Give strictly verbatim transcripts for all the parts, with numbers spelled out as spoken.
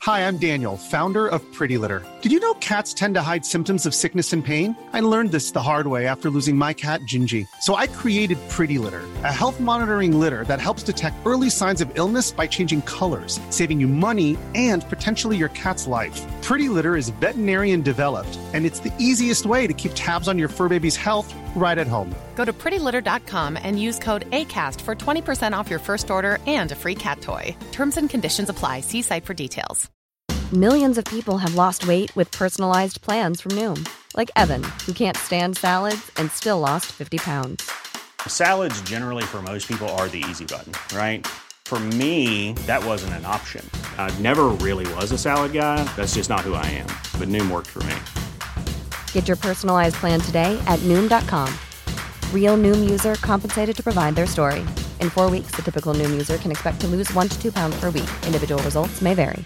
Hi, I'm Daniel, founder of Pretty Litter. Did you know cats tend to hide symptoms of sickness and pain? I learned this the hard way after losing my cat, Gingy. So I created Pretty Litter, a health monitoring litter that helps detect early signs of illness by changing colors, saving you money and potentially your cat's life. Pretty Litter is veterinarian developed, and it's the easiest way to keep tabs on your fur baby's health right at home. Go to pretty litter dot com and use code ACAST for twenty percent off your first order and a free cat toy. Terms and conditions apply. See site for details. Millions of people have lost weight with personalized plans from Noom. Like Evan, who can't stand salads and still lost fifty pounds. Salads generally for most people are the easy button, right? For me, that wasn't an option. I never really was a salad guy. That's just not who I am. But Noom worked for me. Get your personalized plan today at Noom dot com. Real Noom user compensated to provide their story. In four weeks, the typical Noom user can expect to lose one to two pounds per week. Individual results may vary.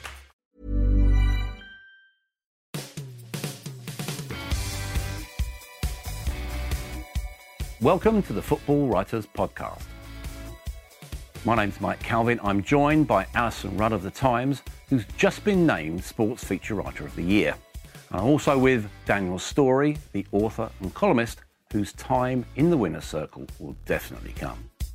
Welcome to the Football Writers Podcast. My name's Mike Calvin. I'm joined by Alison Rudd of The Times, who's just been named Sports Feature Writer of the Year. I'm also with Daniel Storey, the author and columnist, whose time in the winner's circle will definitely come.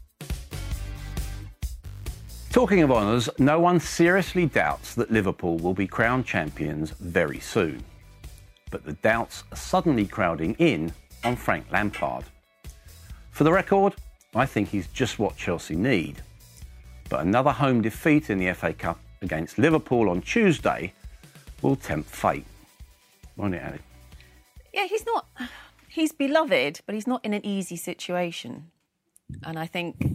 Talking of honours, no one seriously doubts that Liverpool will be crowned champions very soon. But the doubts are suddenly crowding in on Frank Lampard. For the record, I think he's just what Chelsea need. But another home defeat in the F A Cup against Liverpool on Tuesday will tempt fate. Won't it, Ali? Yeah, he's not... He's beloved, but he's not in an easy situation. And I think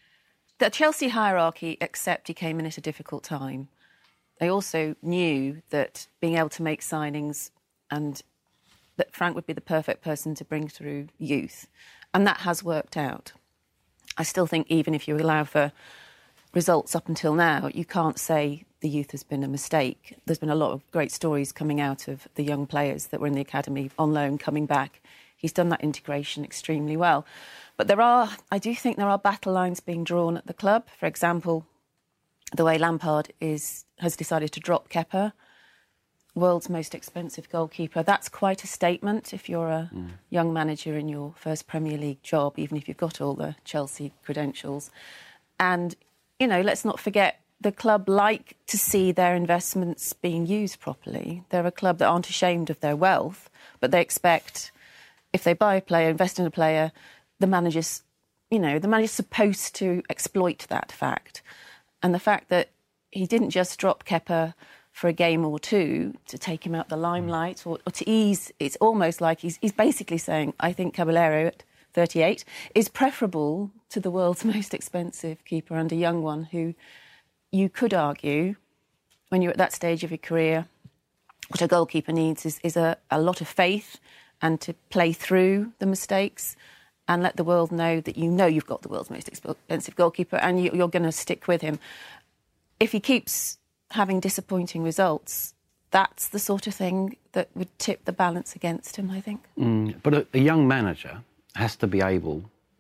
the Chelsea hierarchy accept he came in at a difficult time. They also knew that being able to make signings and that Frank would be the perfect person to bring through youth. And that has worked out. I still think even if you allow for results up until now, you can't say the youth has been a mistake. There's been a lot of great stories coming out of the young players that were in the academy on loan coming back. He's done that integration extremely well. But there are, I do think there are battle lines being drawn at the club. For example, the way Lampard is has decided to drop Kepa, world's most expensive goalkeeper. That's quite a statement if you're a mm. young manager in your first Premier League job, even if you've got all the Chelsea credentials. And, you know, let's not forget, the club like to see their investments being used properly. They're a club that aren't ashamed of their wealth, but they expect, if they buy a player, invest in a player, the manager's, you know, the manager's supposed to exploit that fact. And the fact that he didn't just drop Kepa for a game or two to take him out the limelight or, or to ease, it's almost like he's, he's basically saying, I think Caballero at thirty-eight is preferable to the world's most expensive keeper and a young one who you could argue, when you're at that stage of your career, what a goalkeeper needs is, is a, a lot of faith and to play through the mistakes and let the world know that you know you've got the world's most expensive goalkeeper and you, you're going to stick with him. If he keeps having disappointing results, that's the sort of thing that would tip the balance against him, I think. Mm, but a, a young manager has to be able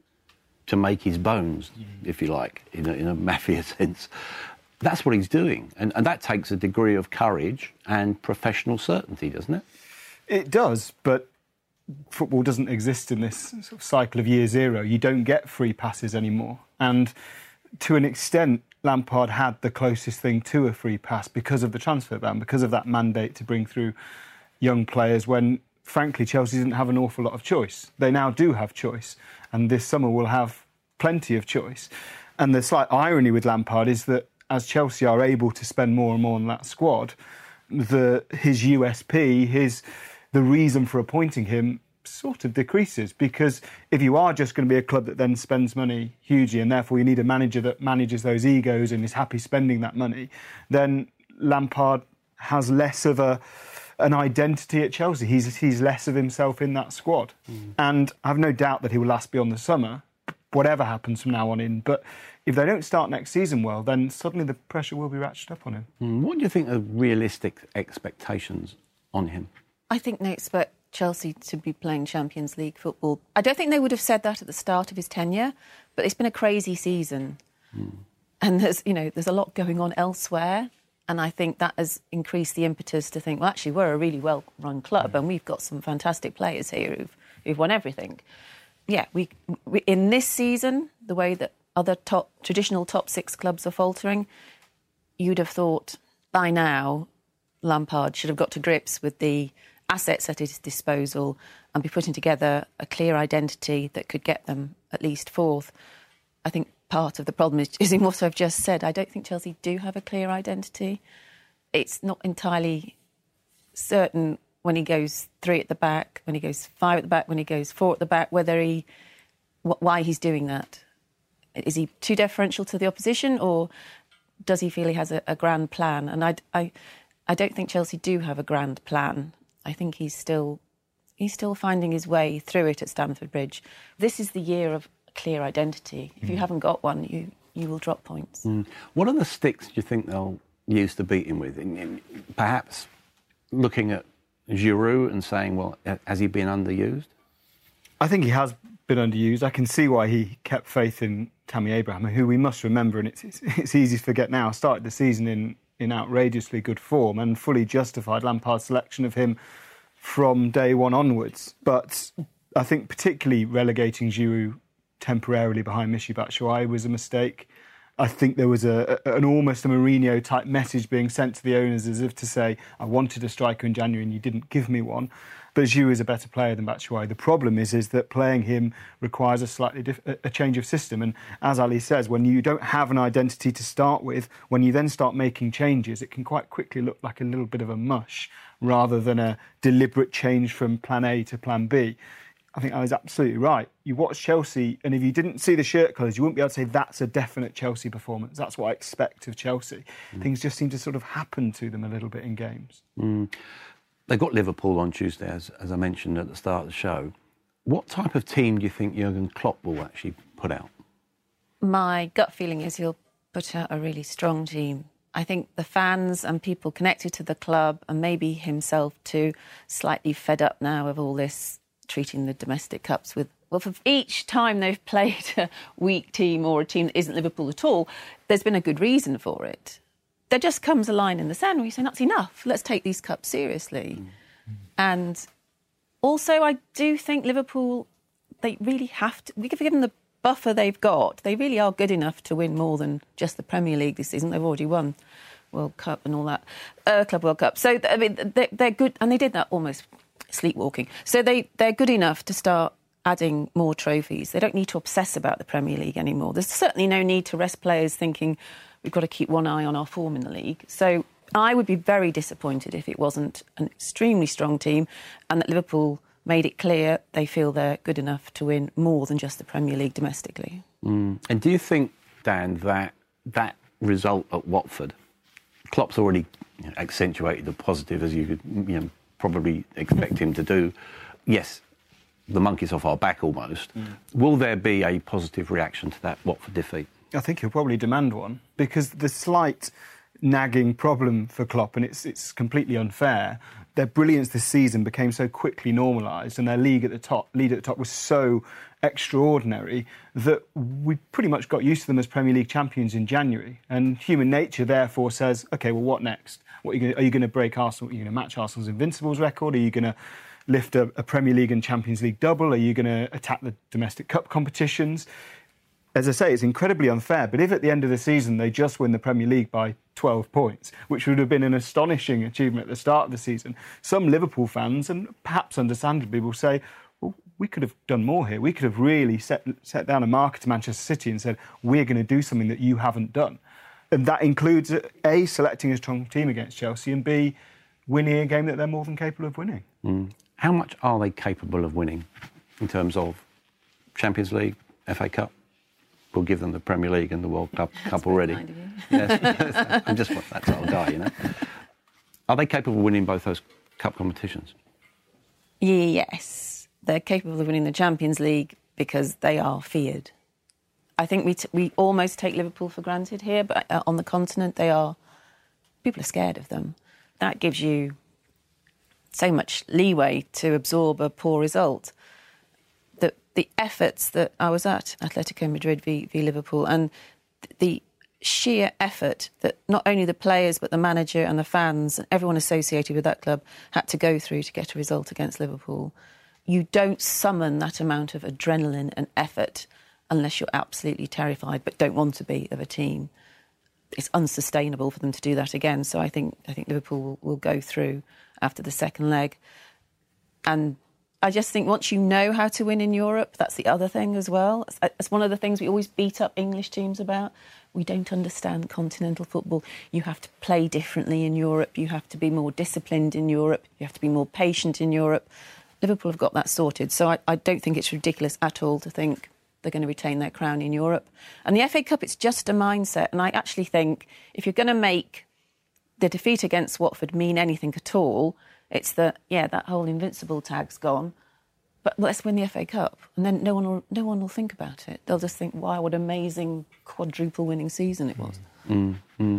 to make his bones, if you like, in a, in a mafia sense. That's what he's doing. And, and that takes a degree of courage and professional certainty, doesn't it? It does, but football doesn't exist in this sort of cycle of year zero. You don't get free passes anymore. And to an extent, Lampard had the closest thing to a free pass because of the transfer ban, because of that mandate to bring through young players when, frankly, Chelsea didn't have an awful lot of choice. They now do have choice, and this summer will have plenty of choice. And the slight irony with Lampard is that as Chelsea are able to spend more and more on that squad, the his U S P, his the reason for appointing him sort of decreases, because if you are just going to be a club that then spends money hugely and therefore you need a manager that manages those egos and is happy spending that money, then Lampard has less of a an identity at Chelsea. He's he's less of himself in that squad. Mm. And I have no doubt that he will last beyond the summer, whatever happens from now on in. But if they don't start next season well, then suddenly the pressure will be ratcheted up on him. Mm. What do you think are realistic expectations on him? I think they expect Chelsea to be playing Champions League football. I don't think they would have said that at the start of his tenure, but it's been a crazy season. Mm. And there's, you know, there's a lot going on elsewhere. And I think that has increased the impetus to think, well, actually, we're a really well-run club and we've got some fantastic players here who've, who've won everything. Yeah, we, we in this season, the way that other top traditional top six clubs are faltering, you'd have thought by now Lampard should have got to grips with the assets at his disposal and be putting together a clear identity that could get them at least fourth. I think part of the problem is, is in what I've just said. I don't think Chelsea do have a clear identity. It's not entirely certain when he goes three at the back, when he goes five at the back, when he goes four at the back, whether he, wh- why he's doing that. Is he too deferential to the opposition, or does he feel he has a, a grand plan? And I, I, I don't think Chelsea do have a grand plan. I think he's still, he's still finding his way through it at Stamford Bridge. This is the year of clear identity. If you haven't got one, you, you will drop points. Mm. What are the sticks do you think they'll use to beat him with? In, in, perhaps looking at Giroud and saying, well, has he been underused? I think he has been underused. I can see why he kept faith in Tammy Abraham, who we must remember, and it's, it's, it's easy to forget now, started the season in, in outrageously good form and fully justified Lampard's selection of him from day one onwards. But I think particularly relegating Giroud temporarily behind Michy Batshuayi was a mistake. I think there was a, a, an almost a Mourinho-type message being sent to the owners as if to say, I wanted a striker in January and you didn't give me one. But Giroud is a better player than Batshuayi. The problem is, is that playing him requires a slightly diff- a change of system. And as Ali says, when you don't have an identity to start with, when you then start making changes, it can quite quickly look like a little bit of a mush rather than a deliberate change from plan A to plan B. I think Ali's absolutely right. You watch Chelsea, and if you didn't see the shirt colours, you wouldn't be able to say that's a definite Chelsea performance. That's what I expect of Chelsea. Mm. Things just seem to sort of happen to them a little bit in games. Mm. They've got Liverpool on Tuesday, as, as I mentioned at the start of the show. What type of team do you think Jurgen Klopp will actually put out? My gut feeling is he'll put out a really strong team. I think the fans and people connected to the club, and maybe himself too, slightly fed up now of all this treating the domestic cups with, well, for each time they've played a weak team or a team that isn't Liverpool at all, there's been a good reason for it. There just comes a line in the sand where you say, that's enough, let's take these cups seriously. Mm. And also, I do think Liverpool, they really have to, we give them the buffer they've got, they really are good enough to win more than just the Premier League this season. They've already won World Cup and all that, uh, Club World Cup. So, I mean, they're, they're good, and they did that almost sleepwalking. So they, they're good enough to start adding more trophies. They don't need to obsess about the Premier League anymore. There's certainly no need to rest players thinking we've got to keep one eye on our form in the league. So I would be very disappointed if it wasn't an extremely strong team and that Liverpool made it clear they feel they're good enough to win more than just the Premier League domestically. Mm. And do you think, Dan, that that result at Watford, Klopp's already you know, accentuated the positive, as you could you know, probably expect him to do. Yes, the monkey's off our back almost. Mm. Will there be a positive reaction to that Watford defeat? I think he'll probably demand one, because the slight nagging problem for Klopp, and it's it's completely unfair, their brilliance this season became so quickly normalised and their league at the top, lead at the top was so extraordinary that we pretty much got used to them as Premier League champions in January. And human nature therefore says, OK, well, what next? What are you going to, are you going to break Arsenal? Are you going to match Arsenal's Invincibles record? Are you going to lift a, a Premier League and Champions League double? Are you going to attack the domestic cup competitions? As I say, it's incredibly unfair, but if at the end of the season they just win the Premier League by twelve points, which would have been an astonishing achievement at the start of the season, some Liverpool fans, and perhaps understandably, will say, well, we could have done more here. We could have really set, set down a marker to Manchester City and said, we're going to do something that you haven't done. And that includes, A, selecting a strong team against Chelsea, and B, winning a game that they're more than capable of winning. Mm. How much are they capable of winning in terms of Champions League, F A Cup? We'll give them the Premier League and the World Cup, Cup already. Kind of you. Yes, I'm just that sort of guy, you know. Are they capable of winning both those cup competitions? Yes, they're capable of winning the Champions League because they are feared. I think we t- we almost take Liverpool for granted here, but uh, on the continent they are. People are scared of them. That gives you so much leeway to absorb a poor result. The the efforts that I was at Atletico Madrid v, v Liverpool, and the sheer effort that not only the players but the manager and the fans and everyone associated with that club had to go through to get a result against Liverpool. You don't summon that amount of adrenaline and effort unless you're absolutely terrified but don't want to be of a team. It's unsustainable for them to do that again. So I think I think Liverpool will, will go through after the second leg. And I just think once you know how to win in Europe, that's the other thing as well. It's one of the things we always beat up English teams about. We don't understand continental football. You have to play differently in Europe. You have to be more disciplined in Europe. You have to be more patient in Europe. Liverpool have got that sorted. So I, I don't think it's ridiculous at all to think they're going to retain their crown in Europe. And the F A Cup, it's just a mindset. And I actually think if you're going to make the defeat against Watford mean anything at all, it's that, yeah, that whole invincible tag's gone, but let's win the F A Cup. And then no one will, no one will think about it. They'll just think, wow, what an amazing quadruple winning season it was. Mm, mm.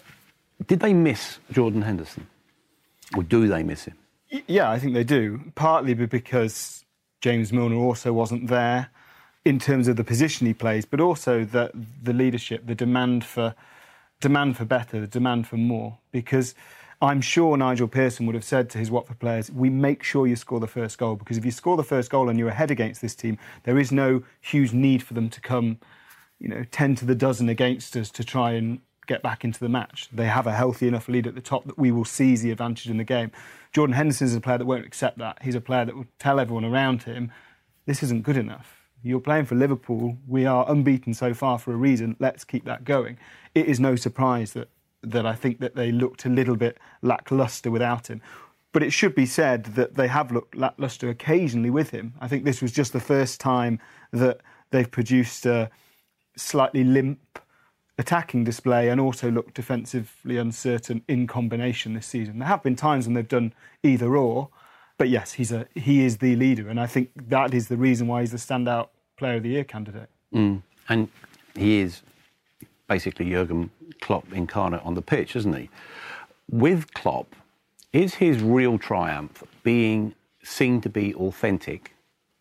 Did they miss Jordan Henderson? Or do they miss him? Yeah, I think they do. Partly because James Milner also wasn't there in terms of the position he plays, but also the, the leadership, the demand for, demand for better, the demand for more. Because I'm sure Nigel Pearson would have said to his Watford players, we make sure you score the first goal, because if you score the first goal and you're ahead against this team, there is no huge need for them to come, you know, ten to the dozen against us to try and get back into the match. They have a healthy enough lead at the top that we will seize the advantage in the game. Jordan Henderson is a player that won't accept that. He's a player that will tell everyone around him, this isn't good enough. You're playing for Liverpool. We are unbeaten so far for a reason. Let's keep that going. It is no surprise that that I think that they looked a little bit lacklustre without him. But it should be said that they have looked lacklustre occasionally with him. I think this was just the first time that they've produced a slightly limp attacking display and also looked defensively uncertain in combination this season. There have been times when they've done either or, but yes, he's a he is the leader, and I think that is the reason why he's the standout player of the year candidate. Mm. And he is basically Jurgen Klopp incarnate on the pitch, isn't he? With Klopp, is his real triumph being seen to be authentic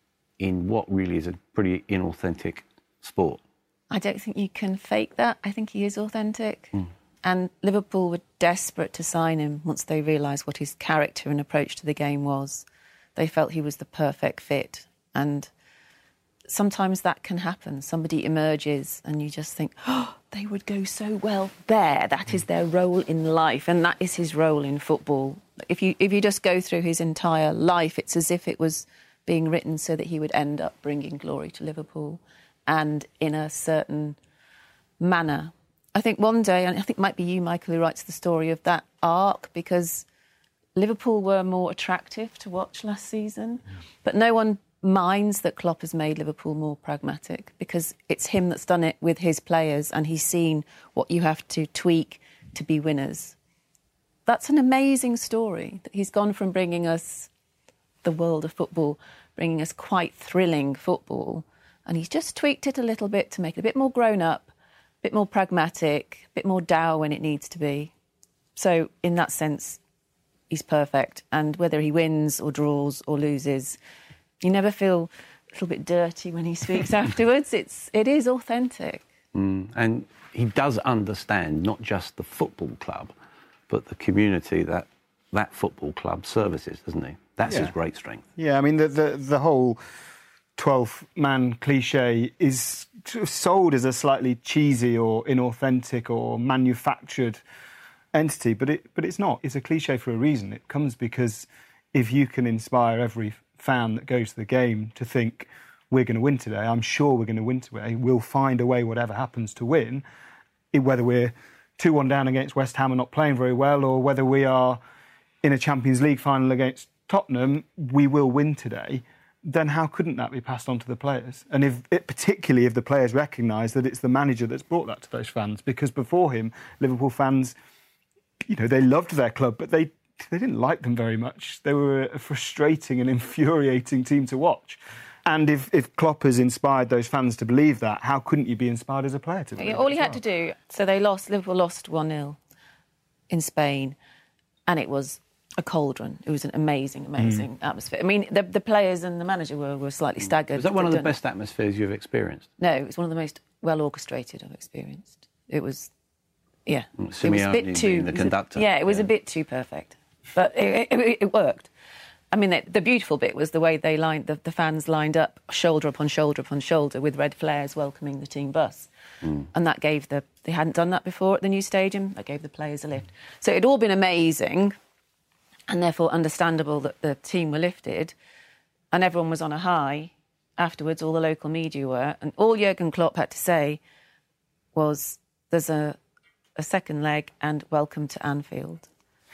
in what really is a pretty inauthentic sport? I don't think you can fake that. I think he is authentic. Mm. And Liverpool were desperate to sign him once they realised what his character and approach to the game was. They felt he was the perfect fit. And sometimes that can happen. Somebody emerges and you just think, oh, they would go so well there. That is their role in life, and that is his role in football. If you if you just go through his entire life, it's as if it was being written so that he would end up bringing glory to Liverpool, and in a certain manner. I think one day, and I think it might be you, Michael, who writes the story of that arc, because Liverpool were more attractive to watch last season, yeah. But no one minds that Klopp has made Liverpool more pragmatic, because it's him that's done it with his players, and he's seen what you have to tweak to be winners. That's an amazing story. He's gone from bringing us the world of football, bringing us quite thrilling football, and he's just tweaked it a little bit to make it a bit more grown up, a bit more pragmatic, a bit more dour when it needs to be. So in that sense, he's perfect. And whether he wins or draws or loses, you never feel a little bit dirty when he speaks afterwards. It's, it is authentic. Mm, and he does understand not just the football club, but the community that that football club services, doesn't he? That's yeah. his great strength. Yeah, I mean, the the, the whole twelve-man cliche is sold as a slightly cheesy or inauthentic or manufactured entity, but it but it's not. It's a cliche for a reason. It comes because if you can inspire every fan that goes to the game to think, we're going to win today, I'm sure we're going to win today, we'll find a way, whatever happens, to win, whether we're two one down against West Ham and not playing very well, or whether we are in a Champions League final against Tottenham, we will win today. Then how couldn't that be passed on to the players? And if it, particularly if the players recognise that it's the manager that's brought that to those fans, because before him, Liverpool fans, you know, they loved their club, but they they didn't like them very much. They were a frustrating and infuriating team to watch. And if, if Klopp has inspired those fans to believe that, how couldn't you be inspired as a player to believe yeah, All he well? had to do, so they lost, Liverpool lost one nil in Spain, and it was a cauldron. It was an amazing, amazing mm. atmosphere. I mean, the, the players and the manager were, were slightly staggered. Was that one of the best atmospheres you've experienced? No, it was one of the most well-orchestrated I've experienced. It was, yeah, Simeone it was a bit too. being the conductor. Yeah, it was yeah. a bit too perfect, but it, it, it worked. I mean, the, the beautiful bit was the way they lined the, the fans lined up, shoulder upon shoulder upon shoulder, with red flares welcoming the team bus, mm. and that gave the they hadn't done that before at the new stadium. That gave the players a lift. So it'd all been amazing, and therefore understandable that the team were lifted, and everyone was on a high. Afterwards, all the local media were, and all Jurgen Klopp had to say was, "There's a, a second leg, and welcome to Anfield."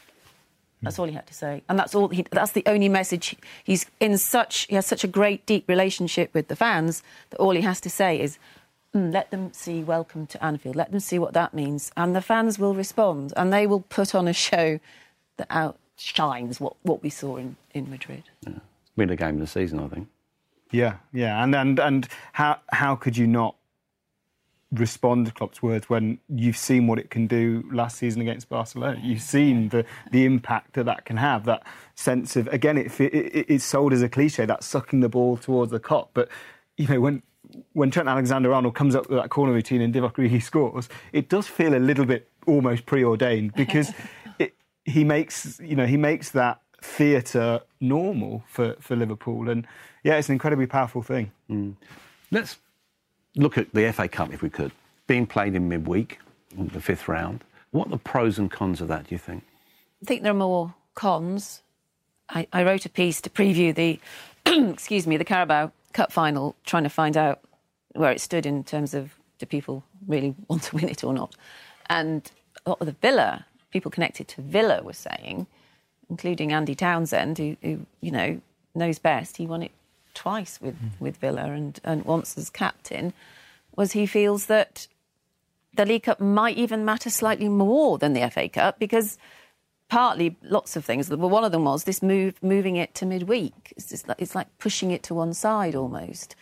That's all he had to say, and that's all. He, that's the only message. He's in such. He has such a great, deep relationship with the fans that all he has to say is, mm, "Let them see welcome to Anfield. Let them see what that means," and the fans will respond, and they will put on a show that outshines what, what we saw in, in Madrid. Yeah. Win a game of the season, I think. Yeah, yeah, and and and how how could you not respond to Klopp's words when you've seen what it can do last season against Barcelona? You've seen the the impact that that can have. That sense of, again, it, it it's sold as a cliche, that sucking the ball towards the Kop, but you know when when Trent Alexander-Arnold comes up with that corner routine and Divock Origi scores, it does feel a little bit almost preordained because it, he makes you know he makes that theatre normal for for Liverpool, and yeah, it's an incredibly powerful thing. Mm. Let's look at the F A Cup, if we could, being played in midweek, the fifth round. What are the pros and cons of that, do you think? I think there are more cons. I, I wrote a piece to preview the, excuse me, the Carabao Cup final, trying to find out where it stood in terms of do people really want to win it or not. And a lot of the Villa, people connected to Villa were saying, including Andy Townsend, who, who you know, knows best, he won it twice with, mm. with Villa and, and once as captain, was he feels that the League Cup might even matter slightly more than the F A Cup because partly lots of things. Well, one of them was this move, moving it to midweek. It's, just like, it's like pushing it to one side almost.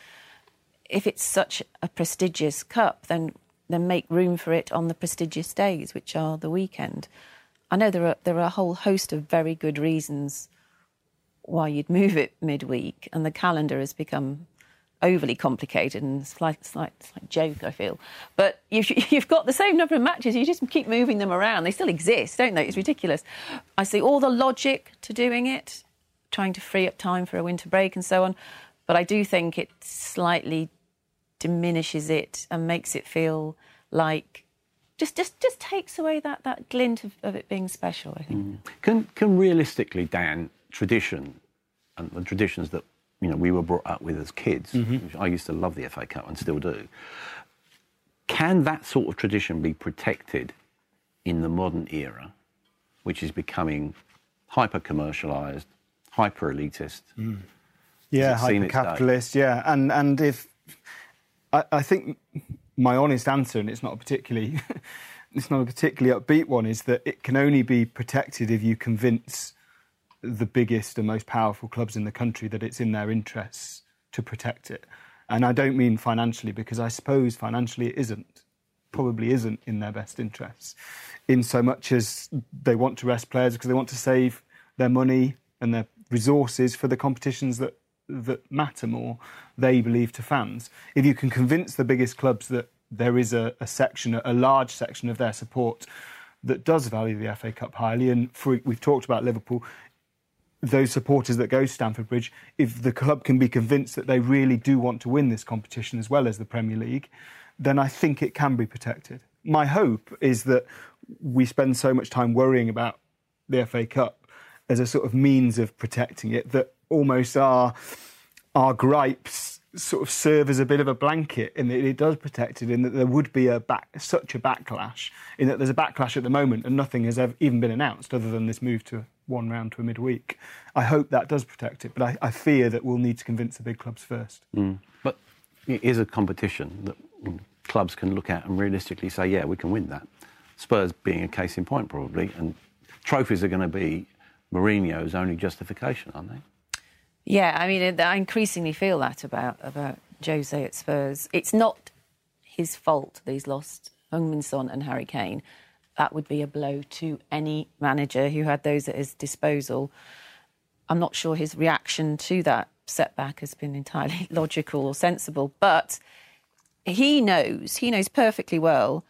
If it's such a prestigious cup, then then make room for it on the prestigious days, which are the weekend. I know there are there are a whole host of very good reasons why you'd move it midweek, and the calendar has become overly complicated and it's like, it's like, it's like a joke, I feel. But you've, you've got the same number of matches, you just keep moving them around. They still exist, don't they? It's ridiculous. I see all the logic to doing it, trying to free up time for a winter break and so on, but I do think it slightly diminishes it and makes it feel like just just, just takes away that, that glint of, of it being special, I think. Mm. Can, can realistically, Dan, tradition and the traditions that you know we were brought up with as kids, mm-hmm. which I used to love the F A Cup and still do, can that sort of tradition be protected in the modern era, which is becoming hyper-commercialised, hyper-elitist? Mm. Yeah, hyper-capitalist, yeah. And, and if... I, I think my honest answer, and it's not a particularly... it's not a particularly upbeat one, is that it can only be protected if you convince the biggest and most powerful clubs in the country that it's in their interests to protect it. And I don't mean financially, because I suppose financially it isn't, probably isn't in their best interests, in so much as they want to rest players because they want to save their money and their resources for the competitions that, that matter more, they believe, to fans. If you can convince the biggest clubs that there is a, a section, a large section of their support that does value the F A Cup highly, and for, we've talked about Liverpool, those supporters that go to Stamford Bridge, if the club can be convinced that they really do want to win this competition as well as the Premier League, then I think it can be protected. My hope is that we spend so much time worrying about the F A Cup as a sort of means of protecting it that almost our, our gripes sort of serve as a bit of a blanket in that it does protect it, in that there would be a back, such a backlash, in that there's a backlash at the moment and nothing has ever even been announced other than this move to one round to a midweek. I hope that does protect it, but I, I fear that we'll need to convince the big clubs first. Mm. But it is a competition that clubs can look at and realistically say, yeah, we can win that. Spurs being a case in point, probably, and trophies are going to be Mourinho's only justification, aren't they? Yeah, I mean, I increasingly feel that about, about Jose at Spurs. It's not his fault that he's lost Heung-min Son and Harry Kane. That would be a blow to any manager who had those at his disposal. I'm not sure his reaction to that setback has been entirely logical or sensible, but he knows, he knows perfectly well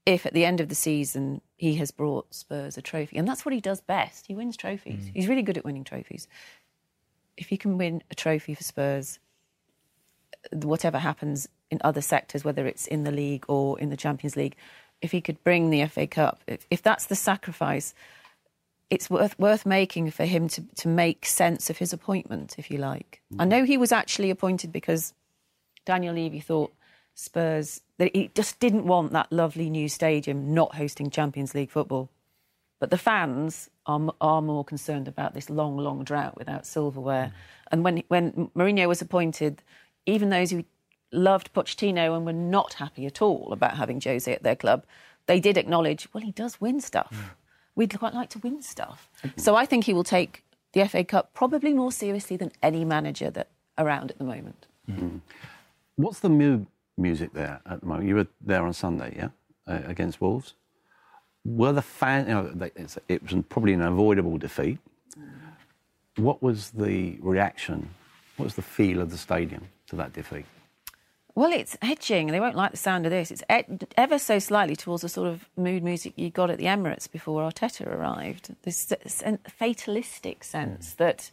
if at the end of the season he has brought Spurs a trophy. And that's what he does best. He wins trophies. Mm. He's really good at winning trophies. If he can win a trophy for Spurs, whatever happens in other sectors, whether it's in the league or in the Champions League, if he could bring the F A Cup, if, if that's the sacrifice, it's worth worth making for him to, to make sense of his appointment, if you like. Mm. I know he was actually appointed because Daniel Levy thought Spurs, that he just didn't want that lovely new stadium not hosting Champions League football. But the fans are, are more concerned about this long, long drought without silverware. Mm. And when when Mourinho was appointed, even those who loved Pochettino and were not happy at all about having Jose at their club, they did acknowledge, well, he does win stuff. Mm. We'd quite like to win stuff. Mm-hmm. So I think he will take the F A Cup probably more seriously than any manager that around at the moment. Mm. What's the mood music there at the moment? You were there on Sunday, yeah, uh, against Wolves. Were the fans, you know, they, it's, it was probably an avoidable defeat. Mm. What was the reaction? What was the feel of the stadium to that defeat? Well, it's edging. They won't like the sound of this. It's ed- ever so slightly towards the sort of mood music you got at the Emirates before Arteta arrived. This fatalistic sense mm. that,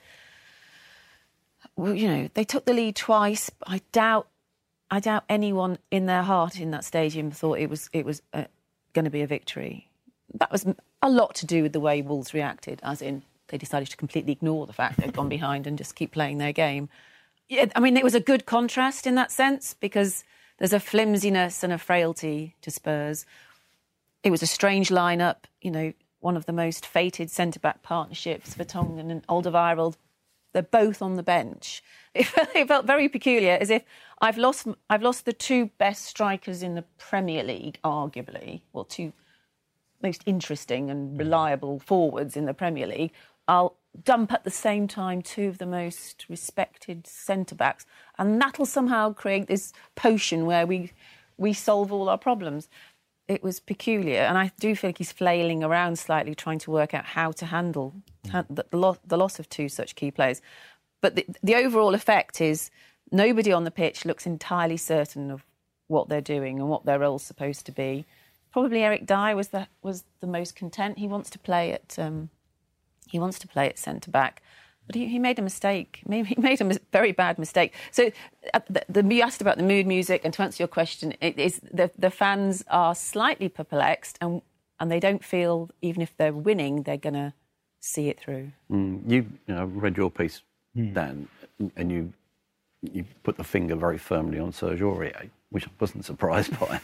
well, you know, they took the lead twice. I doubt, I doubt anyone in their heart in that stadium thought it was it was uh, going to be a victory. That was a lot to do with the way Wolves reacted, as in they decided to completely ignore the fact they'd gone behind and just keep playing their game. Yeah, I mean, it was a good contrast in that sense because there's a flimsiness and a frailty to Spurs. It was a strange lineup, you know, one of the most fated centre-back partnerships, Vertonghen and Alderweireld. They're both on the bench. It felt, it felt very peculiar, as if I've lost I've lost the two best strikers in the Premier League, arguably, well, two most interesting and reliable forwards in the Premier League. I'll dump at the same time two of the most respected centre-backs, and that'll somehow create this potion where we we solve all our problems. It was peculiar, and I do feel like he's flailing around slightly trying to work out how to handle mm. the, the, lo- the loss of two such key players. But the, the overall effect is nobody on the pitch looks entirely certain of what they're doing and what their role's supposed to be. Probably Eric Dyer was the, was the most content. He wants to play at... Um, He wants to play at centre-back, but he, he made a mistake. He made a mis- very bad mistake. So uh, the, the, you asked about the mood music, and to answer your question, it is the, the fans are slightly perplexed, and, and they don't feel, even if they're winning, they're going to see it through. Mm, you, you know, read your piece, mm. Dan, and you you put the finger very firmly on Serge Aurier, which I wasn't surprised by.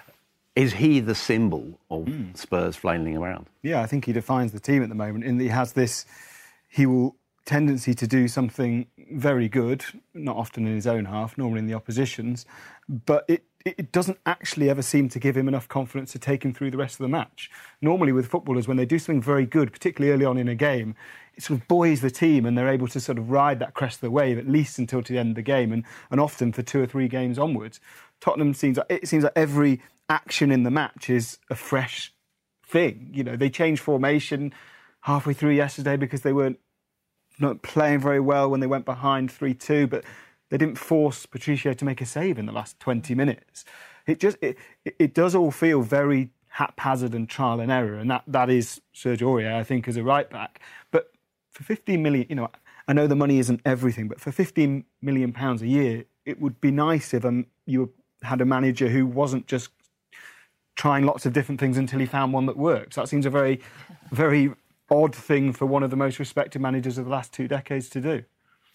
Is he the symbol of mm. Spurs flailing around? Yeah, I think he defines the team at the moment in that he has this, he will tendency to do something very good, not often in his own half, normally in the opposition's, but it, it doesn't actually ever seem to give him enough confidence to take him through the rest of the match. Normally with footballers, when they do something very good, particularly early on in a game, it sort of buoys the team and they're able to sort of ride that crest of the wave, at least until to the end of the game, and, and often for two or three games onwards. Tottenham seems like, it seems like every action in the match is a fresh thing. You know, they changed formation halfway through yesterday because they weren't not playing very well when they went behind three two, but they didn't force Patricio to make a save in the last twenty minutes. It just it, it does all feel very haphazard and trial and error, and that, that is Serge Aurier, I think, as a right back. But for fifteen million, you know, I know the money isn't everything, but for fifteen million pounds a year, it would be nice if um, you had a manager who wasn't just trying lots of different things until he found one that works. That seems a very, very odd thing for one of the most respected managers of the last two decades to do.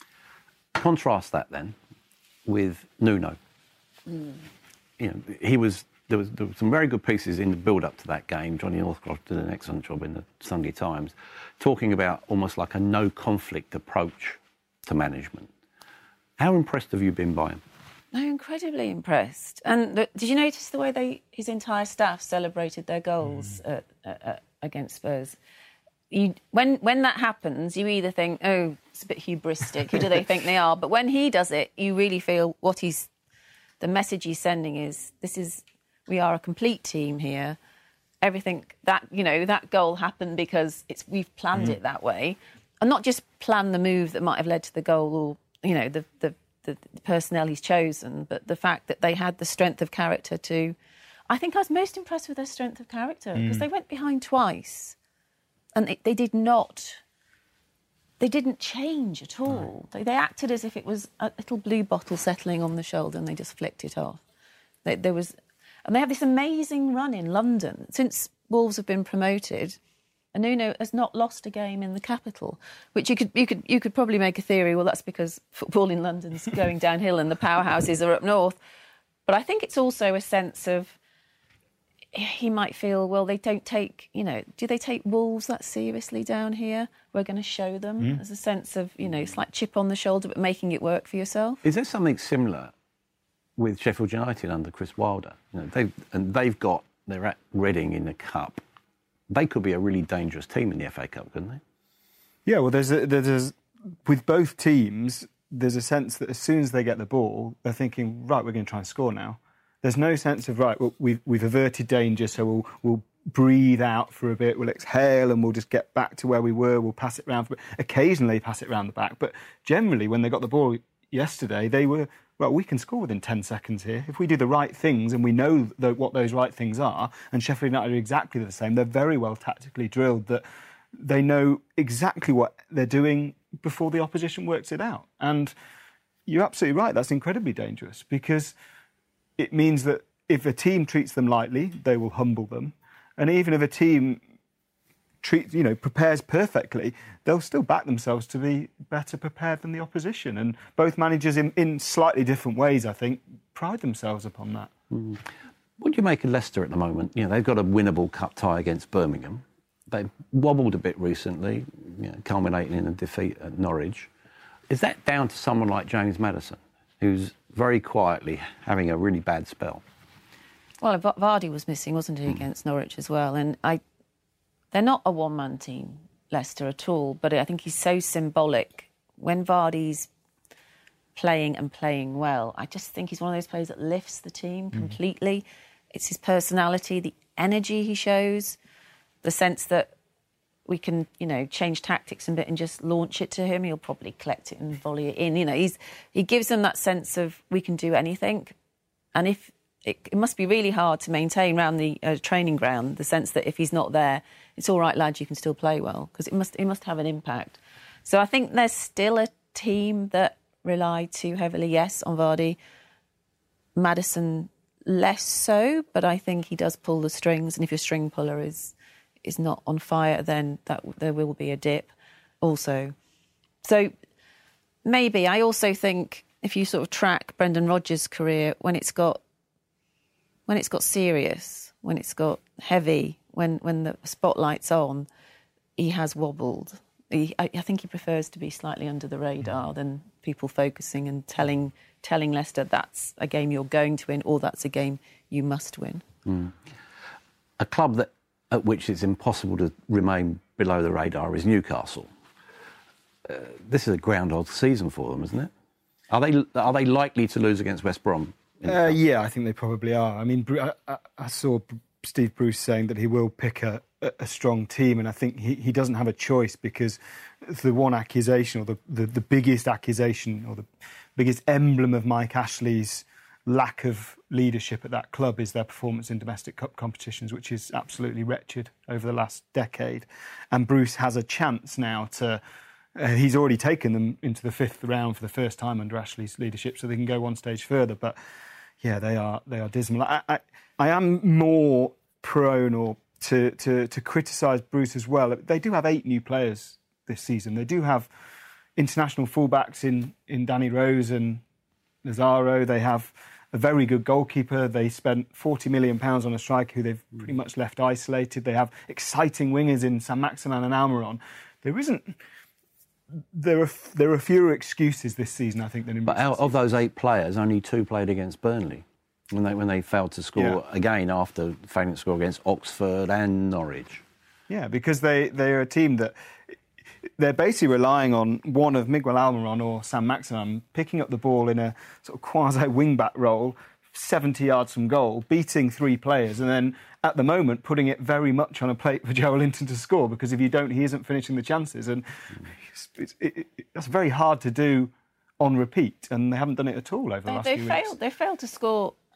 Contrast that then with Nuno. Mm. You know, he was there was there were some very good pieces in the build-up to that game. Johnny Northcroft did an excellent job in the Sunday Times, talking about almost like a no-conflict approach to management. How impressed have you been by him? I'm incredibly impressed. And the, did you notice the way they his entire staff celebrated their goals mm. at, at, against Spurs? You, when when that happens, you either think, oh, it's a bit hubristic, who do they think they are? But when he does it, you really feel what he's... The message he's sending is, this is... We are a complete team here. Everything that, you know, that goal happened because it's we've planned mm. it that way. And not just plan the move that might have led to the goal or, you know, the... the the personnel he's chosen, but the fact that they had the strength of character to... I think I was most impressed with their strength of character because mm. they went behind twice and they, they did not... They didn't change at all. They, they acted as if it was a little blue bottle settling on the shoulder and they just flicked it off. They, there was... And they have this amazing run in London. Since Wolves have been promoted, Nuno has not lost a game in the capital, which you could you could you could probably make a theory. Well, that's because football in London's going downhill and the powerhouses are up north. But I think it's also a sense of he might feel, well, they don't take, you know, do they take Wolves that seriously down here? We're going to show them. Mm. There's a sense of, you know, it's like chip on the shoulder, but making it work for yourself. Is there something similar with Sheffield United under Chris Wilder? You know, they've, and they've got, they're at Reading in the Cup. They could be a really dangerous team in the F A Cup, couldn't they? Yeah, well, there's, a, there's a, with both teams, there's a sense that as soon as they get the ball, they're thinking, right, we're going to try and score now. There's no sense of, right, well, we've, we've averted danger, so we'll, we'll breathe out for a bit, we'll exhale and we'll just get back to where we were, we'll pass it round. For, occasionally pass it round the back, but generally when they got the ball yesterday, they were, well, we can score within ten seconds here. If we do the right things and we know the, what those right things are, and Sheffield United are exactly the same, they're very well tactically drilled, that they know exactly what they're doing before the opposition works it out. And you're absolutely right, that's incredibly dangerous, because it means that if a team treats them lightly, they will humble them. And even if a team treats, you know, prepares perfectly, they'll still back themselves to be better prepared than the opposition. And both managers, in, in slightly different ways, I think, pride themselves upon that. Mm. What do you make of Leicester at the moment? You know, they've got a winnable cup tie against Birmingham. They've wobbled a bit recently, you know, culminating in a defeat at Norwich. Is that down to someone like James Maddison, who's very quietly having a really bad spell? Well, Vardy was missing, wasn't he, against Norwich as well? And I, they're not a one-man team, Leicester, at all, but I think he's so symbolic. When Vardy's playing and playing well, I just think he's one of those players that lifts the team completely. Mm. It's his personality, the energy he shows, the sense that we can, you know, change tactics a bit and just launch it to him. He'll probably collect it and volley it in. You know, he's he gives them that sense of we can do anything. And if it, it must be really hard to maintain around the uh, training ground the sense that if he's not there, it's all right, lad, you can still play well, because it must it must have an impact. So I think there's still a team that rely too heavily, yes, on Vardy. Maddison less so, but I think he does pull the strings, and if your string puller is is not on fire, then that there will be a dip also. So maybe. I also think if you sort of track Brendan Rodgers' career, when it's got when it's got serious, when it's got heavy, when when the spotlight's on, he has wobbled. He, I, I think he prefers to be slightly under the radar mm. than people focusing and telling telling Leicester that's a game you're going to win or that's a game you must win. Mm. A club that at which it's impossible to remain below the radar is Newcastle. Uh, this is a groundhog season for them, isn't it? Are they are they likely to lose against West Brom? Uh, yeah, I think they probably are. I mean, I, I saw Steve Bruce saying that he will pick a, a strong team, and I think he, he doesn't have a choice, because the one accusation, or the, the, the biggest accusation, or the biggest emblem of Mike Ashley's lack of leadership at that club is their performance in domestic cup competitions, which is absolutely wretched over the last decade. And Bruce has a chance now to... Uh, he's already taken them into the fifth round for the first time under Ashley's leadership, so they can go one stage further. But, yeah, they are they are dismal. I, I, I am more prone or to, to, to criticise Bruce as well. They do have eight new players this season. They do have international fullbacks in, in Danny Rose and Lazaro. They have a very good goalkeeper. They spent forty million pounds on a striker who they've pretty much left isolated. They have exciting wingers in Saint-Maximin and Almiron. There isn't... There are there are fewer excuses this season, I think, than in. But out of those eight players, only two played against Burnley when they when they failed to score yeah. again after failing to score against Oxford and Norwich. Yeah, because they they are a team that they're basically relying on one of Miguel Almiron or Saint-Maximin picking up the ball in a sort of quasi wing back role, seventy yards from goal, beating three players, and then at the moment putting it very much on a plate for Joe Linton to score, because if you don't, he isn't finishing the chances. And it's, it, it, that's very hard to do on repeat, and they haven't done it at all over the they, last they few failed, weeks. They failed to score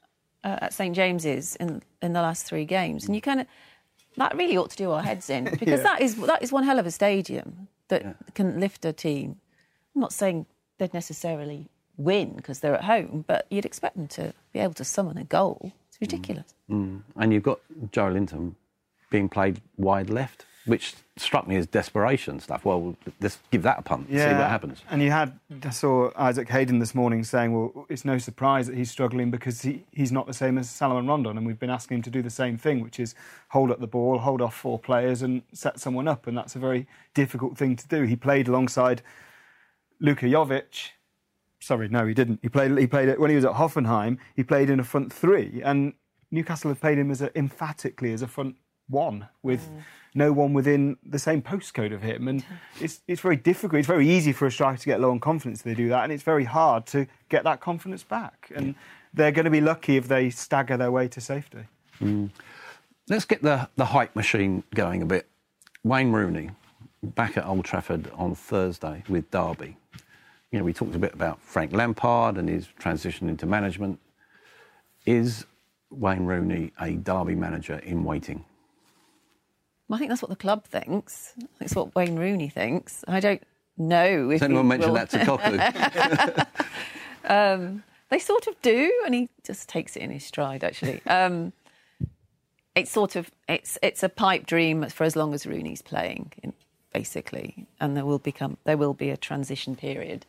uh, at St James's in in the last three games, and you kind of that really ought to do our heads in because yeah. that is that is one hell of a stadium that yeah. can lift a team. I'm not saying they'd necessarily win because they're at home, but you'd expect them to be able to summon a goal. It's ridiculous. Mm. Mm. And you've got Joe Linton being played wide left, which struck me as desperation stuff. Well, let's give that a punt, yeah. see what happens. And you had, I saw Isaac Hayden this morning saying, well, it's no surprise that he's struggling because he, he's not the same as Salomon Rondon, and we've been asking him to do the same thing, which is hold up the ball, hold off four players and set someone up, and that's a very difficult thing to do. He played alongside Luka Jovic. Sorry, no, he didn't. He played. He played it when he was at Hoffenheim. He played in a front three, and Newcastle have played him as a, emphatically as a front one with mm. no one within the same postcode of him. And it's it's very difficult. It's very easy for a striker to get low on confidence if they do that, and it's very hard to get that confidence back. And they're going to be lucky if they stagger their way to safety. Mm. Let's get the the hype machine going a bit. Wayne Rooney back at Old Trafford on Thursday with Derby. You know, we talked a bit about Frank Lampard and his transition into management. Is Wayne Rooney a Derby manager in waiting? Well, I think that's what the club thinks. That's what Wayne Rooney thinks. I don't know if Has anyone mentioned will... that to Cocu? um, they sort of do, and he just takes it in his stride, actually. Um, it's sort of, it's it's a pipe dream for as long as Rooney's playing, basically, and there will become there will be a transition period.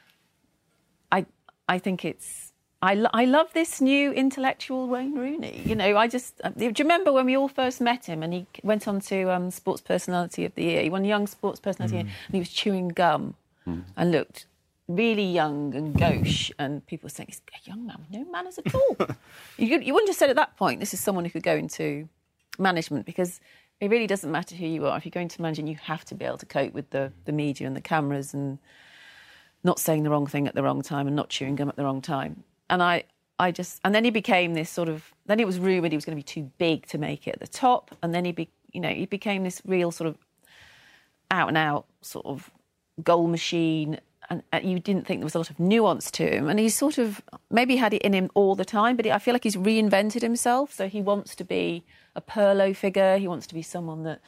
I I think it's I, lo- I love this new intellectual Wayne Rooney. You know, I just do you remember when we all first met him and he went on to um, Sports Personality of the Year? He won Young Sports Personality mm. of the Year, and he was chewing gum mm. and looked really young and gauche, and people were saying he's a young man with no manners at all. you, you wouldn't have said at that point this is someone who could go into management, because it really doesn't matter who you are. If you're going to management, you have to be able to cope with the, the media and the cameras and not saying the wrong thing at the wrong time and not chewing gum at the wrong time. And I, I just, and then he became this sort of, then it was rumoured he was going to be too big to make it at the top. And then he, be, you know, he became this real sort of out and out sort of goal machine. And you didn't think there was a lot of nuance to him. And he's sort of, maybe he had it in him all the time, but I feel like he's reinvented himself. So he wants to be a Pirlo figure. He wants to be someone that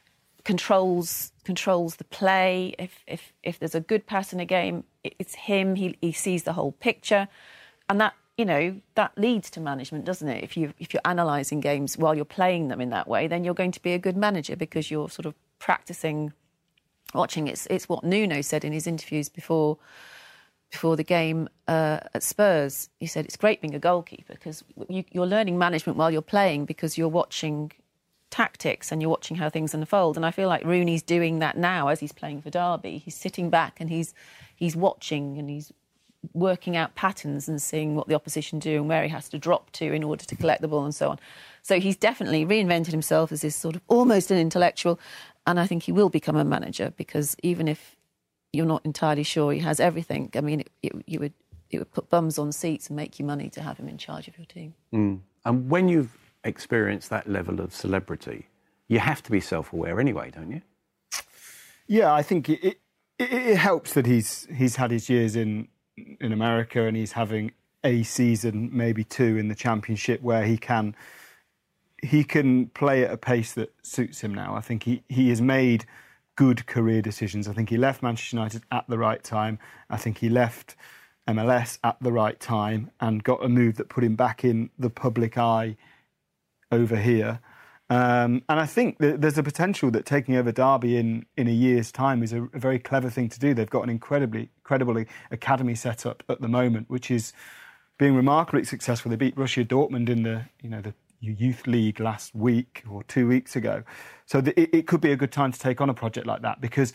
controls controls the play. If if if there's a good pass in a game, it's him. He he sees the whole picture. And that, you know, that leads to management, doesn't it? If you if you're analysing games while you're playing them in that way, then you're going to be a good manager because you're sort of practising watching. It's it's what Nuno said in his interviews before before the game uh, at Spurs. He said it's great being a goalkeeper because you, you're learning management while you're playing because you're watching tactics and you're watching how things unfold. And I feel like Rooney's doing that now as he's playing for Derby. He's sitting back and he's he's watching and he's working out patterns and seeing what the opposition do and where he has to drop to in order to collect the ball and so on. So he's definitely reinvented himself as this sort of almost an intellectual. And I think he will become a manager because even if you're not entirely sure he has everything, I mean, it, it, you would it would put bums on seats and make you money to have him in charge of your team. Mm. And when you've experienced that level of celebrity, you have to be self-aware anyway, don't you? Yeah, I think it, it, it helps that he's he's had his years in in America and he's having a season, maybe two, in the Championship where he can... He can play at a pace that suits him now. I think he, he has made good career decisions. I think he left Manchester United at the right time. I think he left M L S at the right time and got a move that put him back in the public eye over here. Um, and I think that there's a potential that taking over Derby in, in a year's time is a, a very clever thing to do. They've got an incredibly, incredibly academy set up at the moment, which is being remarkably successful. They beat Borussia Dortmund in the, you know, the Youth League last week or two weeks ago. So the, it, it could be a good time to take on a project like that because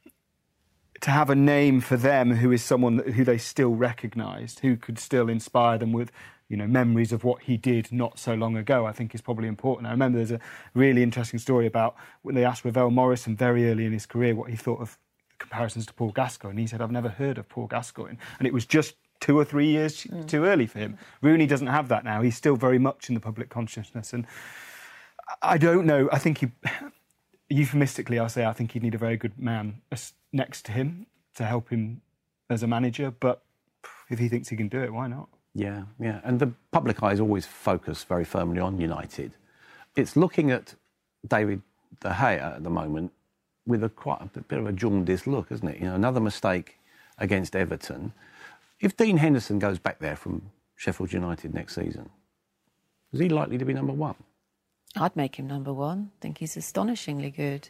to have a name for them who is someone that, who they still recognised, who could still inspire them with, you know, memories of what he did not so long ago, I think is probably important. I remember there's a really interesting story about when they asked Ravel Morrison very early in his career what he thought of comparisons to Paul Gascoigne, and he said, I've never heard of Paul Gascoigne. And it was just two or three years mm. too early for him. Rooney doesn't have that now. He's still very much in the public consciousness. And I don't know. I think he, euphemistically, I'll say I think he'd need a very good man next to him to help him as a manager. But if he thinks he can do it, why not? Yeah, yeah. And the public eye is always focused very firmly on United. It's looking at David De Gea at the moment with a quite a bit of a jaundiced look, isn't it? You know, another mistake against Everton. If Dean Henderson goes back there from Sheffield United next season, is he likely to be number one? I'd make him number one. I think he's astonishingly good.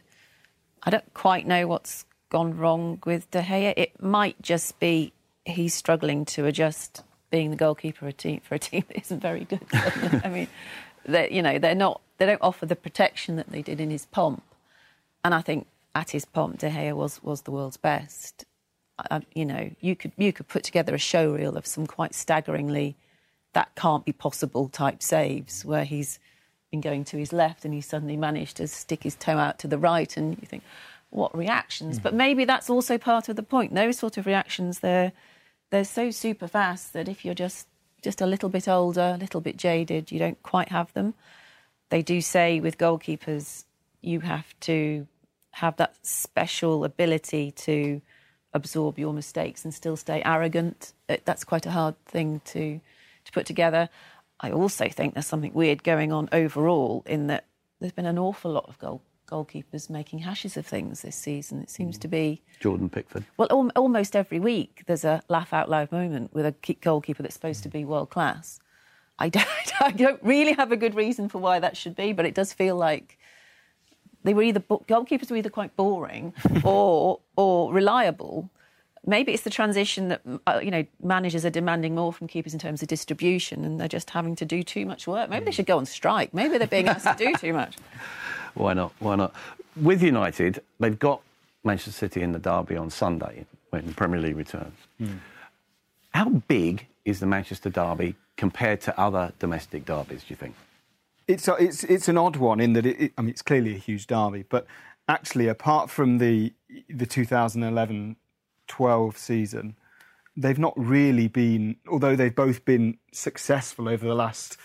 I don't quite know what's gone wrong with De Gea. It might just be he's struggling to adjust being the goalkeeper a team, for a team that isn't very good. I mean, they, you know, they're not. They don't offer the protection that they did in his pomp. And I think at his pomp, De Gea was was the world's best. I, you know, you could you could put together a showreel of some quite staggeringly that can't be possible type saves where he's been going to his left and he suddenly managed to stick his toe out to the right, and you think, what reactions? Mm. But maybe that's also part of the point. Those sort of reactions, they're they're so super fast that if you're just just a little bit older, a little bit jaded, you don't quite have them. They do say with goalkeepers, you have to have that special ability to absorb your mistakes and still stay arrogant. That's quite a hard thing to to put together. I also think there's something weird going on overall in that there's been an awful lot of goal, goalkeepers making hashes of things this season. It seems mm. to be... Jordan Pickford. Well, al- almost every week there's a laugh-out-loud moment with a goalkeeper that's supposed mm. to be world-class. I don't, I don't really have a good reason for why that should be, but it does feel like they were either... Goalkeepers were either quite boring or or reliable. Maybe it's the transition that, uh, you know, managers are demanding more from keepers in terms of distribution and they're just having to do too much work. Maybe they should go on strike. Maybe they're being asked to do too much. Why not? Why not? With United, they've got Manchester City in the derby on Sunday when the Premier League returns. Mm. How big is the Manchester derby compared to other domestic derbies, do you think? It's a, it's it's an odd one in that, it, it, I mean, it's clearly a huge derby, but actually, apart from the the two thousand eleven twelve season, they've not really been, although they've both been successful over the last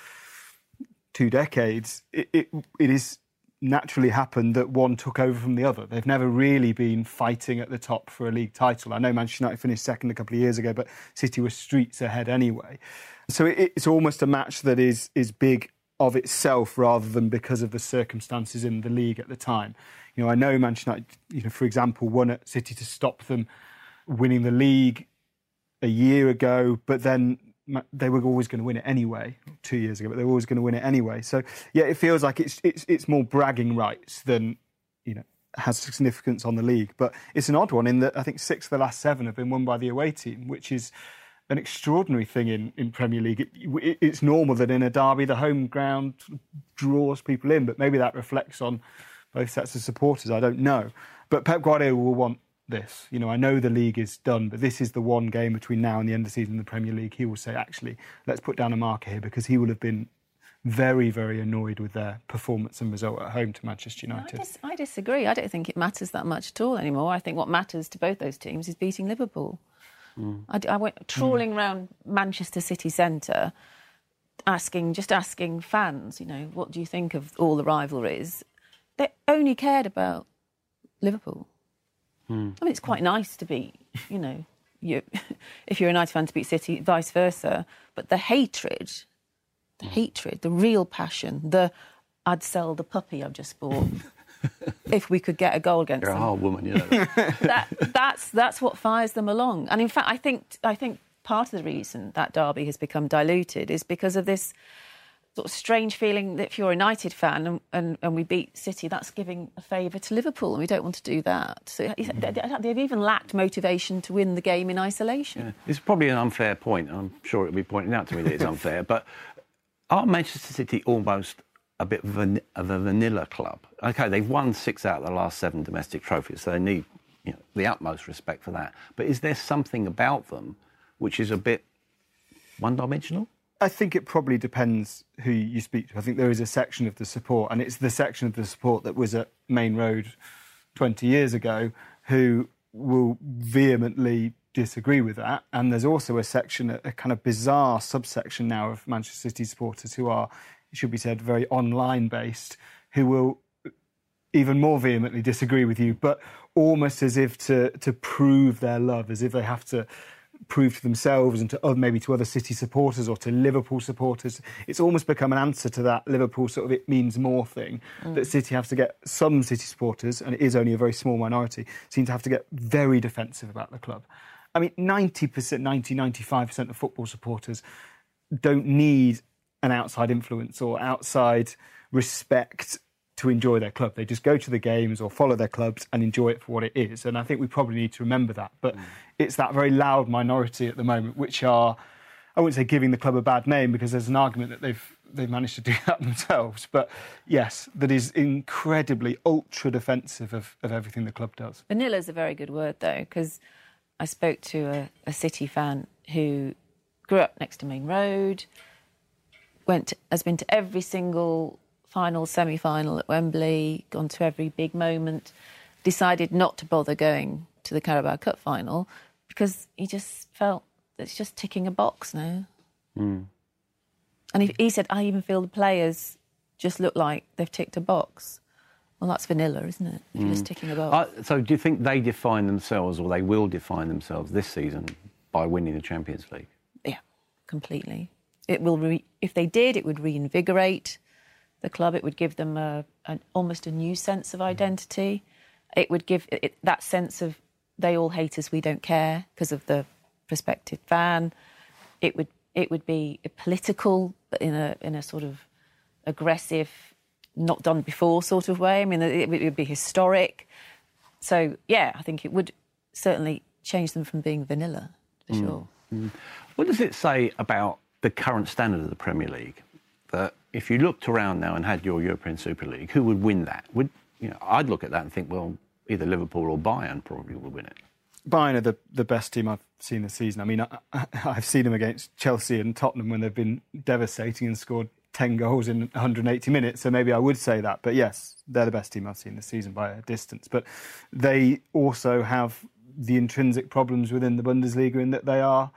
two decades, it, it, it is naturally happened that one took over from the other. They've never really been fighting at the top for a league title. I know Manchester United finished second a couple of years ago, but City were streets ahead anyway. So it, it's almost a match that is is big of itself rather than because of the circumstances in the league at the time. You know, I know Manchester United, you know, for example, won at City to stop them winning the league a year ago, but then they were always going to win it anyway, two years ago, but they were always going to win it anyway. So, yeah, it feels like it's it's it's more bragging rights than, you know, has significance on the league. But it's an odd one in that I think six of the last seven have been won by the away team, which is an extraordinary thing in, in Premier League. It, it, it's normal that in a derby, the home ground draws people in, but maybe that reflects on both sets of supporters. I don't know. But Pep Guardiola will want this. You know, I know the league is done, but this is the one game between now and the end of the season in the Premier League. He will say, actually, let's put down a marker here, because he will have been very, very annoyed with their performance and result at home to Manchester United. I, dis- I disagree. I don't think it matters that much at all anymore. I think what matters to both those teams is beating Liverpool. Mm. I, I went trawling mm. around Manchester city centre, asking, just asking fans, you know, what do you think of all the rivalries? They only cared about Liverpool. Mm. I mean, it's quite nice to be, you know, you, if you're a United fan, to beat City, vice versa. But the hatred, the mm. hatred, the real passion, the I'd sell the puppy I've just bought if we could get a goal against You're them. You're a hard woman, you know. that, that's that's what fires them along. And in fact, I think I think part of the reason that derby has become diluted is because of this sort of strange feeling that if you're a United fan and, and, and we beat City, that's giving a favour to Liverpool, and we don't want to do that. So they've even lacked motivation to win the game in isolation. Yeah. It's probably an unfair point. I'm sure it'll be pointed out to me that it's unfair, but are Manchester City almost a bit of a, of a vanilla club? OK, they've won six out of the last seven domestic trophies, so they need, you know, the utmost respect for that. But is there something about them which is a bit one-dimensional? I think it probably depends who you speak to. I think there is a section of the support, and it's the section of the support that was at Main Road twenty years ago, who will vehemently disagree with that. And there's also a section, a kind of bizarre subsection now of Manchester City supporters who are, it should be said, very online-based, who will even more vehemently disagree with you, but almost as if to, to prove their love, as if they have to prove to themselves and to other, maybe to other City supporters or to Liverpool supporters. It's almost become an answer to that Liverpool sort of it means more thing, mm. that City have to get, some City supporters, and it is only a very small minority, seem to have to get very defensive about the club. I mean, ninety percent, ninety, ninety-five percent of football supporters don't need an outside influence or outside respect to enjoy their club. They just go to the games or follow their clubs and enjoy it for what it is. And I think we probably need to remember that. But mm. it's that very loud minority at the moment which are, I wouldn't say giving the club a bad name, because there's an argument that they've they've managed to do that themselves. But yes, that is incredibly ultra defensive of, of everything the club does. Vanilla is a very good word, though, because I spoke to a, a City fan who grew up next to Main Road, went to, has been to every single final, semi-final at Wembley, gone to every big moment, decided not to bother going to the Carabao Cup final because he just felt that it's just ticking a box now. Mm. And he, he said, I even feel the players just look like they've ticked a box. Well, that's vanilla, isn't it? If mm. you're just ticking a box. Uh, so do you think they define themselves, or they will define themselves this season by winning the Champions League? Yeah, completely. It will. Re- if they did, it would reinvigorate the club. It would give them a, an, almost a new sense of identity. It would give it, that sense of they all hate us, we don't care, because of the prospective fan. It would it would be political, but in a in a sort of aggressive, not done before sort of way. I mean, it, it would be historic. So yeah, I think it would certainly change them from being vanilla for mm. sure. Mm. What does it say about the current standard of the Premier League? That if you looked around now and had your European Super League, who would win that? Would you know? I'd look at that and think, well, either Liverpool or Bayern probably would win it. Bayern are the, the best team I've seen this season. I mean, I, I, I've seen them against Chelsea and Tottenham when they've been devastating and scored ten goals in one hundred eighty minutes, so maybe I would say that. But yes, they're the best team I've seen this season by a distance. But they also have the intrinsic problems within the Bundesliga in that they are,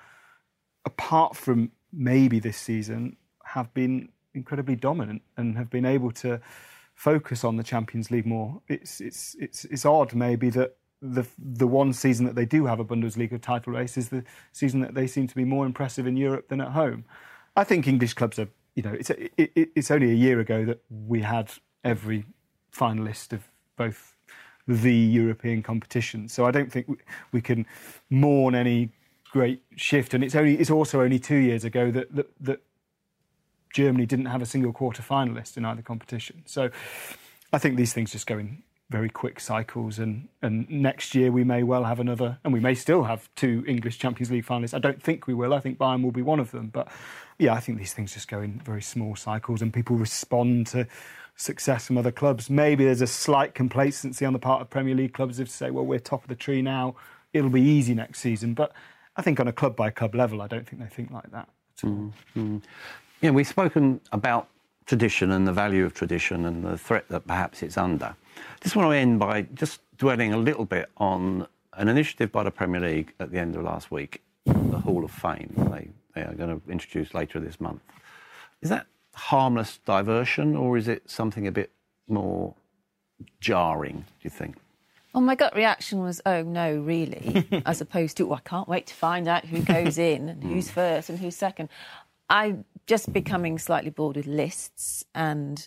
apart from maybe this season, have been incredibly dominant and have been able to focus on the Champions League more. It's it's it's it's odd maybe that the the one season that they do have a Bundesliga title race is the season that they seem to be more impressive in Europe than at home. I think English clubs are, you know, it's a, it, it's only a year ago that we had every finalist of both the European competitions. So I don't think we, we can mourn any great shift. And it's only it's also only two years ago that that, that Germany didn't have a single quarter finalist in either competition. So I think these things just go in very quick cycles, and, and next year we may well have another, and we may still have two English Champions League finalists. I don't think we will. I think Bayern will be one of them. But yeah, I think these things just go in very small cycles and people respond to success from other clubs. Maybe there's a slight complacency on the part of Premier League clubs if to say, well, we're top of the tree now, it'll be easy next season. But I think on a club-by-club level, I don't think they think like that at all. Mm-hmm. Yeah, we've spoken about tradition and the value of tradition and the threat that perhaps it's under. Just want to end by just dwelling a little bit on an initiative by the Premier League at the end of last week, the Hall of Fame. They, they are going to introduce later this month. Is that harmless diversion, or is it something a bit more jarring, do you think? Well, my gut reaction was, oh, no, really, as opposed to, oh, I can't wait to find out who goes in and who's first and who's second. I'm just becoming slightly bored with lists. And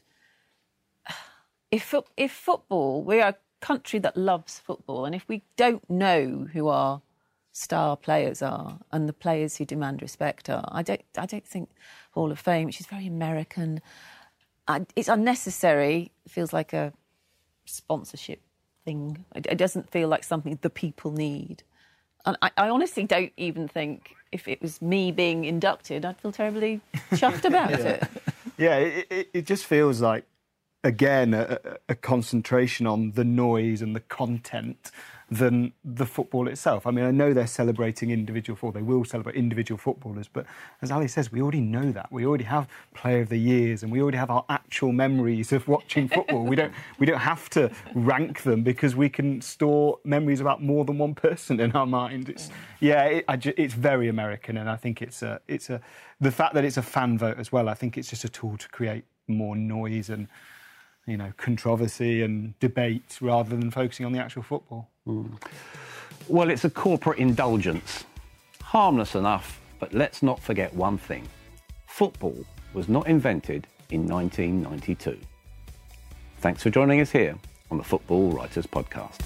if if football, we're a country that loves football, and if we don't know who our star players are and the players who demand respect are, I don't I don't think Hall of Fame, which is very American, I, it's unnecessary. It feels like a sponsorship thing. It, it doesn't feel like something the people need. And I, I honestly don't even think if it was me being inducted, I'd feel terribly chuffed about yeah. it. Yeah, it, it, it just feels like, again, a, a concentration on the noise and the content than the football itself. I mean, I know they're celebrating individual football. They will celebrate individual footballers. But as Ali says, we already know that. We already have Player of the Years and we already have our actual memories of watching football. we don't we don't have to rank them because we can store memories about more than one person in our mind. It's, yeah, it, I, it's very American, and I think it's a, it's a... The fact that it's a fan vote as well, I think it's just a tool to create more noise and, you know, controversy and debate rather than focusing on the actual football. Mm. Well, it's a corporate indulgence. Harmless enough, but let's not forget one thing. Football was not invented in nineteen ninety-two. Thanks for joining us here on the Football Writers Podcast.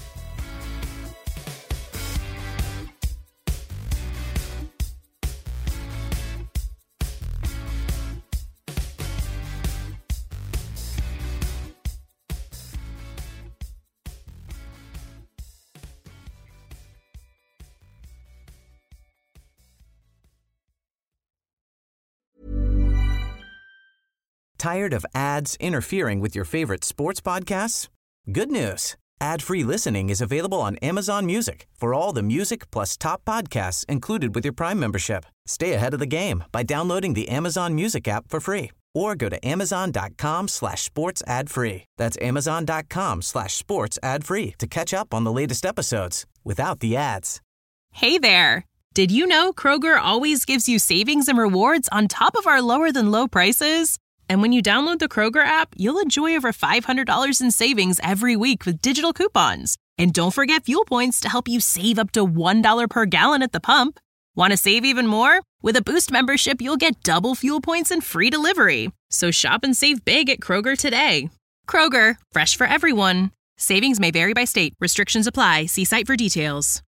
Tired of ads interfering with your favorite sports podcasts? Good news. Ad-free listening is available on Amazon Music for all the music plus top podcasts included with your Prime membership. Stay ahead of the game by downloading the Amazon Music app for free or go to amazon.com slash sports ad free. That's amazon.com slash sports ad free to catch up on the latest episodes without the ads. Hey there. Did you know Kroger always gives you savings and rewards on top of our lower than low prices? And when you download the Kroger app, you'll enjoy over five hundred dollars in savings every week with digital coupons. And don't forget fuel points to help you save up to one dollar per gallon at the pump. Want to save even more? With a Boost membership, you'll get double fuel points and free delivery. So shop and save big at Kroger today. Kroger, fresh for everyone. Savings may vary by state. Restrictions apply. See site for details.